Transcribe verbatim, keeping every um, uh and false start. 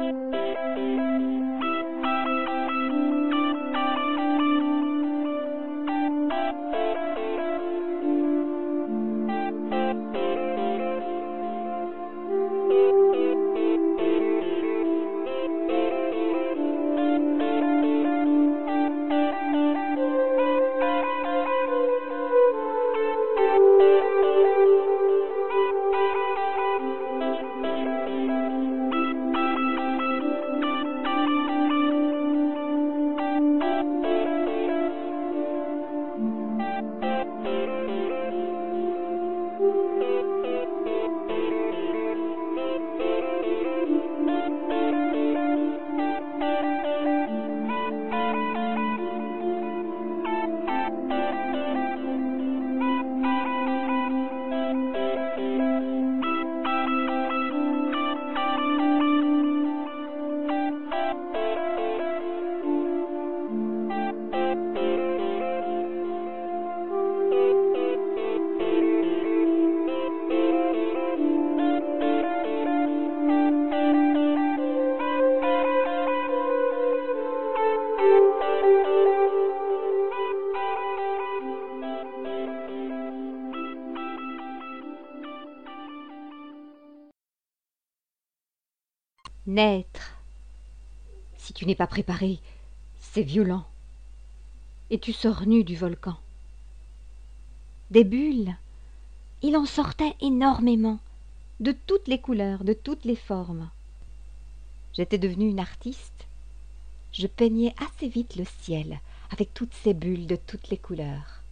Naître. Si tu n'es pas préparé, c'est violent. Et tu sors nu du volcan. Des bulles, il en sortait énormément, de toutes les couleurs, de toutes les formes. J'étais devenue une artiste. Je peignais assez vite le ciel, avec toutes ces bulles de toutes les couleurs.